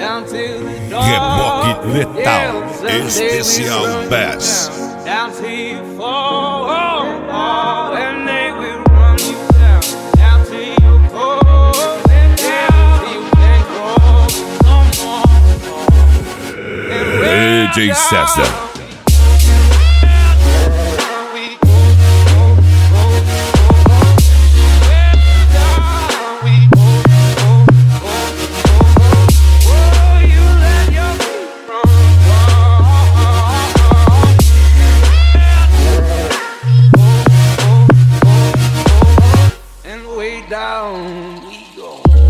Reboque letal, especial Bass. Down till you fall, and they will run you down. Down till you fall, down till you can't crawl no more. DJ César. Down we go.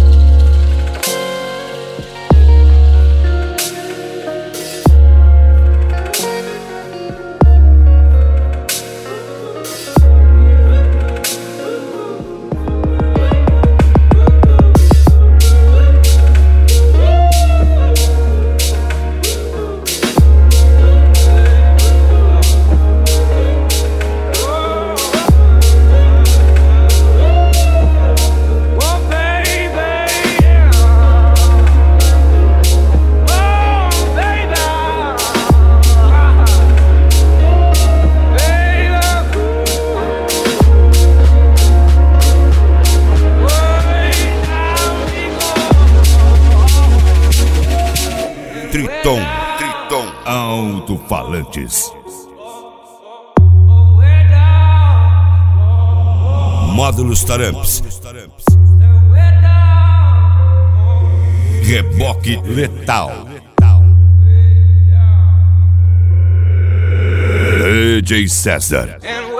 Triton Alto-Falantes. Módulos Taramps. Reboque letal. DJ César.